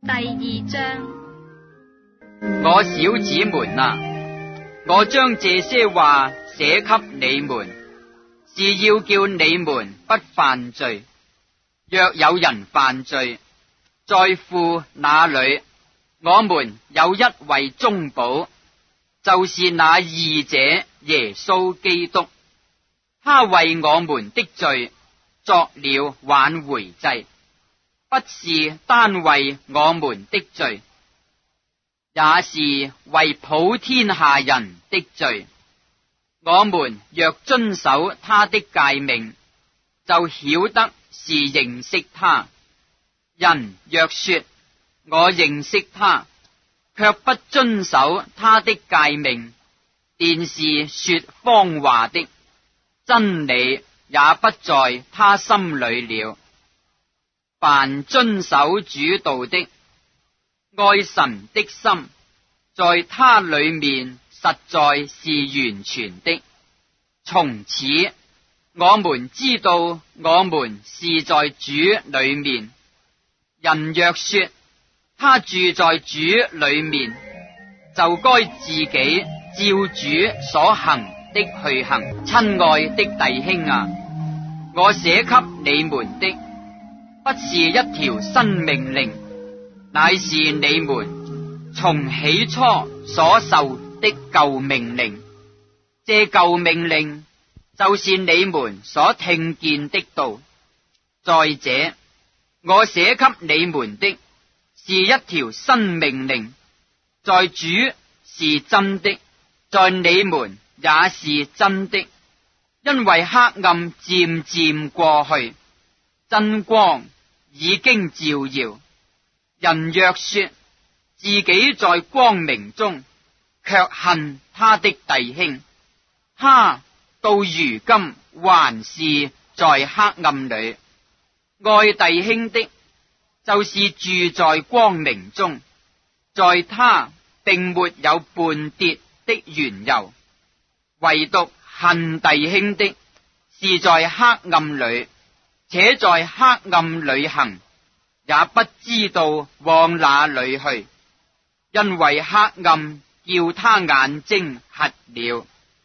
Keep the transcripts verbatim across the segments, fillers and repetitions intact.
第二章。 我小子們啊，我將這些話寫給你們，是要叫你們不犯罪。若有人犯罪，在父那裏，我們有一位中保，就是那義者耶穌基督。他為我們的罪作了挽回祭，不是單為我們的罪，也是為普天下人的罪。我們若遵守他的誡命，就曉得是認識他。人若說我認識他，卻不遵守他的誡命，便是說謊話的，真理也不在他心裏了。凡遵守主道的，愛神的心，在他裏面實在是完全的。從此我們知道我們是在主裏面。人若說他住在主裏面，就該自己照主所行的去行。親愛的弟兄啊，我寫給你們的不是一條新命令，乃是你們從起初所受的舊命令。這舊命令就是你們所聽見的道。再者，我寫給你們的是一條新命令，在主是真的，在你們也是真的。因為黑暗漸漸過去，真光已經照耀。人若說自己在光明中，卻恨他的弟兄，他到如今還是在黑暗裏。愛弟兄的，就是住在光明中，在他並沒有絆跌的緣由。唯獨恨弟兄的，是在黑暗裏，且在黑暗裏行，也不知道往哪裏去，因為黑暗叫他眼睛瞎了。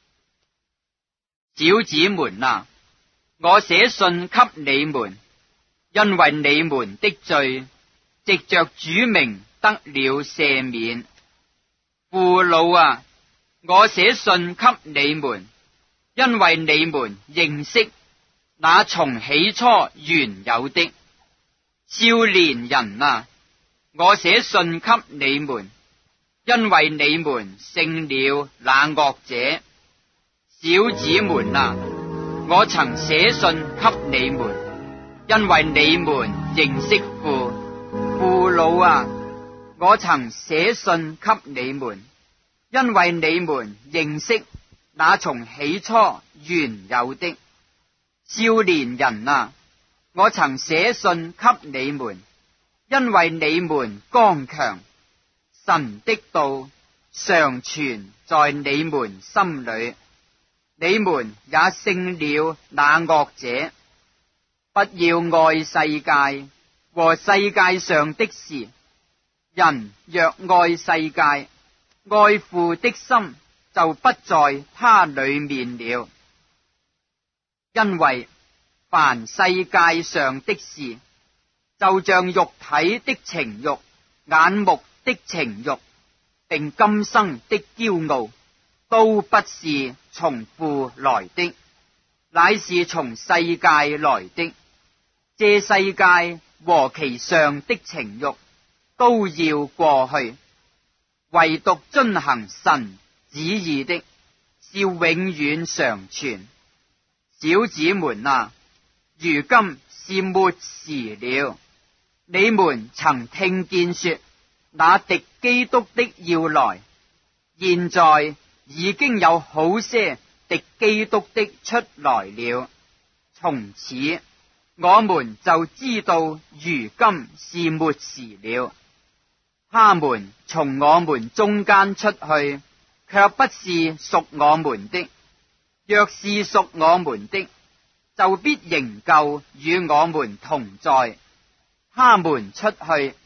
小子們啊，我寫信給你們，因為你們的罪藉着主名得了赦免。父老啊，我寫信給你們，因為你們認識那從起初原有的。少年人啊，我寫信給你們，因為你們勝了那惡者。小子們啊，我曾寫信給你們，因為你們認識父。父老啊，我曾寫信給你們，因為你們認識那從起初原有的。少年人啊，我曾寫信給你們，因為你們剛強，神的道常存在你們心裏，你們也勝了那惡者。不要愛世界和世界上的事。人若愛世界，愛父的心就不在他裏面了。因為凡世界上的事，就像肉體的情慾、眼目的情慾，並今生的驕傲，都不是從父來的，乃是從世界來的。這世界和其上的情慾都要過去，唯獨遵行神旨意的，是永遠常存。小子們啊，如今是末時了。你們曾聽見說，那敵基督的要來，現在已經有好些敵基督的出來了。從此我們就知道如今是末時了。他們從我們中間出去，卻不是屬我們的。若是屬我們的，就必仍舊與我們同在。他們出去，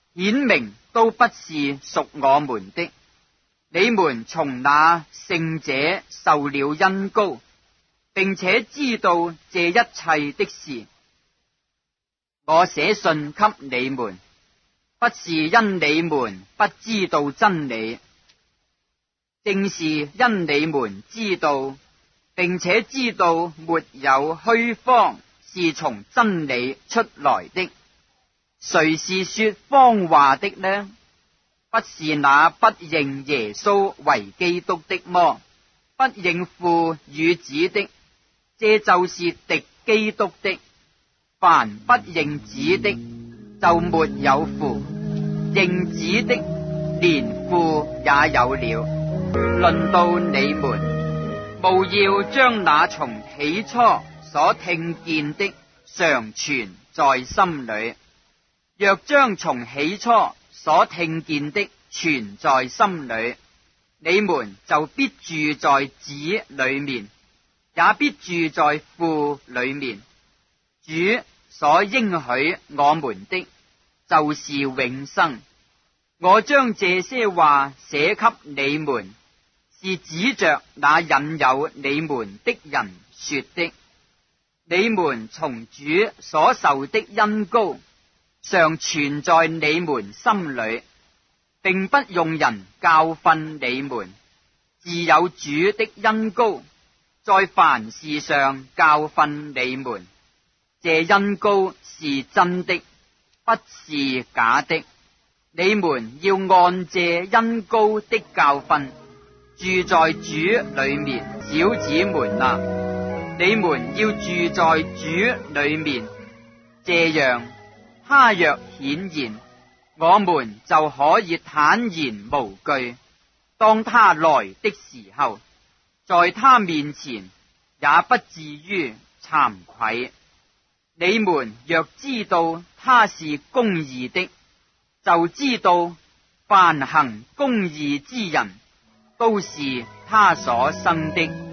顯明都不是屬我們的。你們從那聖者受了恩膏，並且知道這一切的事。我寫信給你們，不是因你們不知道真理，正是因你們知道，並且知道沒有虛謊是從真理出來的。誰是說謊話的呢？不是那不認耶穌為基督的麼？不認父與子的，這就是敵基督的。凡不認子的，就沒有父；認子的，連父也有了。論到你們，務要將那從起初所聽見的常存在心裏。若將從起初所聽見的存在心裏，你們就必住在子裏面，也必住在父裏面。主所應許我們的，就是永生。我將這些話寫給你們，是指着那引誘你們的人說的。你們從主所受的恩膏常存在你們心裏，並不用人教訓你們，自有主的恩膏在凡事上教訓你們。這恩膏是真的，不是假的。你們要按這恩膏的教訓住在主裏面。小子們啊，你們要住在主裏面，這樣他若顯現，我們就可以坦然無懼，當他來的時候，在他面前也不至於慚愧。你們若知道他是公義的，就知道凡行公義之人都是他所生的。